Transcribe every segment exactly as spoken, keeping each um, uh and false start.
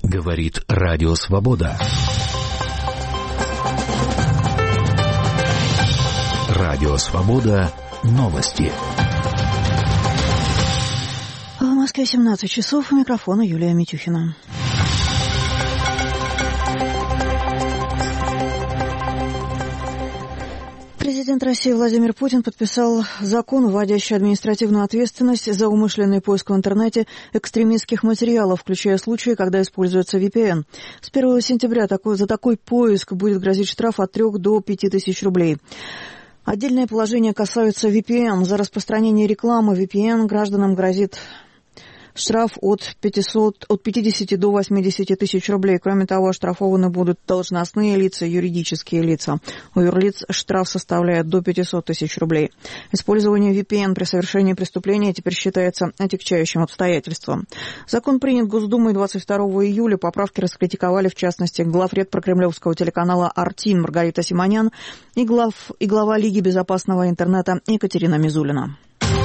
Говорит Радио Свобода. Радио Свобода. Новости. В Москве семнадцать часов. У микрофона Юлия Митюхина. Президент России Владимир Путин подписал закон, вводящий административную ответственность за умышленный поиск в интернете экстремистских материалов, включая случаи, когда используется ви пи эн. С первого сентября такой, за такой поиск будет грозить штраф от трёх до пяти тысяч рублей. Отдельное положение касается ви пи эн. За распространение рекламы ви пи эн гражданам грозит штраф от пятисот, от пятидесяти до восьмидесяти тысяч рублей. Кроме того, оштрафованы будут должностные лица, юридические лица. У юрлиц штраф составляет до пятисот тысяч рублей. Использование ви пи эн при совершении преступления теперь считается отягчающим обстоятельством. Закон принят Госдумой двадцать второго июля. Поправки раскритиковали, в частности, главред прокремлевского телеканала «Артин» Маргарита Симонян и, глав, и глава Лиги безопасного интернета Екатерина Мизулина.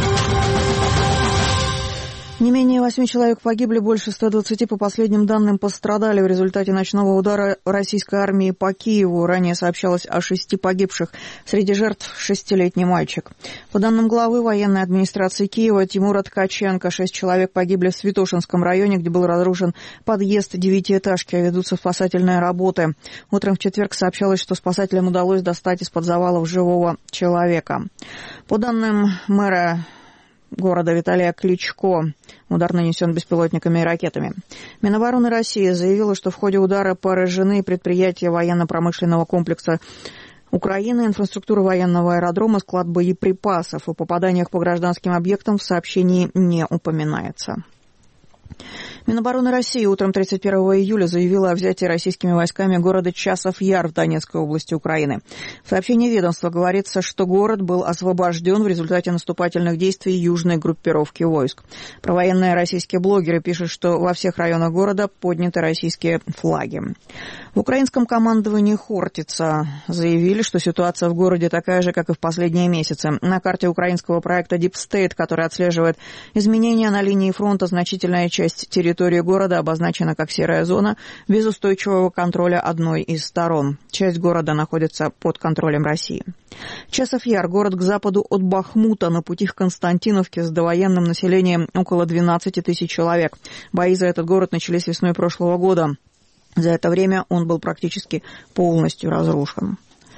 Не менее восьми человек погибли, больше ста двадцати, по последним данным, пострадали в результате ночного удара российской армии по Киеву. Ранее сообщалось о шести погибших. Среди жертв шестилетний мальчик. По данным главы военной администрации Киева Тимура Ткаченко, шесть человек погибли в Святошинском районе, где был разрушен подъезд девятиэтажки, а ведутся спасательные работы. Утром в четверг сообщалось, что спасателям удалось достать из-под завалов живого человека. По данным мэра города Виталия Кличко, удар нанесен беспилотниками и ракетами. Минобороны России заявила, что в ходе удара поражены предприятия военно-промышленного комплекса Украины, инфраструктура военного аэродрома, склад боеприпасов. О попаданиях по гражданским объектам в сообщении не упоминается. Минобороны России утром тридцать первого июля заявила о взятии российскими войсками города Часов-Яр в Донецкой области Украины. В сообщении ведомства говорится, что город был освобожден в результате наступательных действий южной группировки войск. Провоенные российские блогеры пишут, что во всех районах города подняты российские флаги. В украинском командовании Хортица заявили, что ситуация в городе такая же, как и в последние месяцы. На карте украинского проекта Deep State, который отслеживает изменения на линии фронта, значительная часть территории города обозначена как серая зона без устойчивого контроля одной из сторон. Часть города находится под контролем России. Часов-Яр – город к западу от Бахмута, на пути к Константиновке, с довоенным населением около двенадцати тысяч человек. Бои за этот город начались весной прошлого года. За это время он был практически полностью разрушен.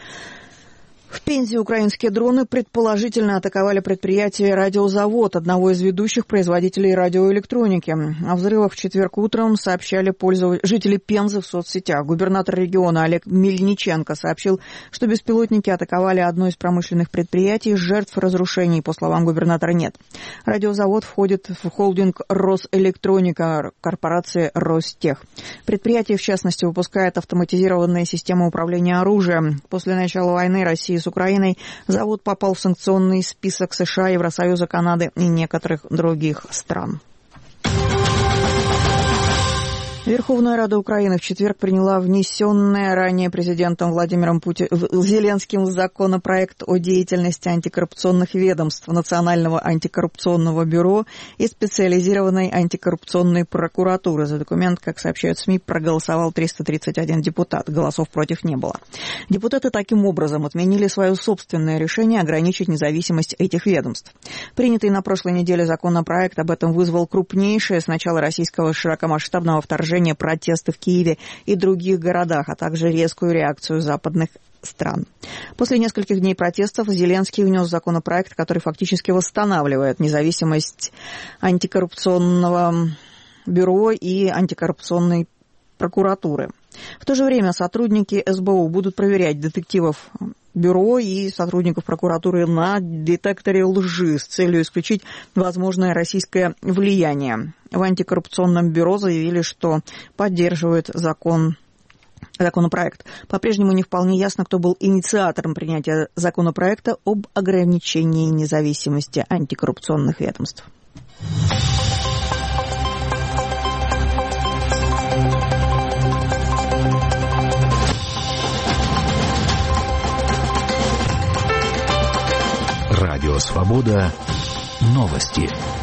В Пензе украинские дроны предположительно атаковали предприятие «Радиозавод», одного из ведущих производителей радиоэлектроники. О взрывах в четверг утром сообщали пользователи, жители Пензы в соцсетях. Губернатор региона Олег Мельниченко сообщил, что беспилотники атаковали одно из промышленных предприятий. Жертв разрушений, по словам губернатора, нет. «Радиозавод» входит в холдинг «Росэлектроника» корпорации «Ростех». Предприятие, в частности, выпускает автоматизированные системы управления оружием. После начала войны России с Украиной завод попал в санкционный список США, Евросоюза, Канады и некоторых других стран. Верховная Рада Украины в четверг приняла внесенный ранее президентом Владимиром Пути... Зеленским законопроект о деятельности антикоррупционных ведомств, Национального антикоррупционного бюро и специализированной антикоррупционной прокуратуры. За документ, как сообщают СМИ, проголосовал триста тридцать один депутат. Голосов против не было. Депутаты таким образом отменили свое собственное решение ограничить независимость этих ведомств. Принятый на прошлой неделе законопроект об этом вызвал крупнейшее с начала российского широкомасштабного вторжения протесты в Киеве и других городах, а также резкую реакцию западных стран. После нескольких дней протестов Зеленский внес законопроект, который фактически восстанавливает независимость антикоррупционного бюро и антикоррупционной прокуратуры. В то же время сотрудники эс бэ у будут проверять детективов бюро и сотрудников прокуратуры на детекторе лжи с целью исключить возможное российское влияние. В антикоррупционном бюро заявили, что поддерживают закон, законопроект. По-прежнему не вполне ясно, кто был инициатором принятия законопроекта об ограничении независимости антикоррупционных ведомств. Радио Свобода. Новости.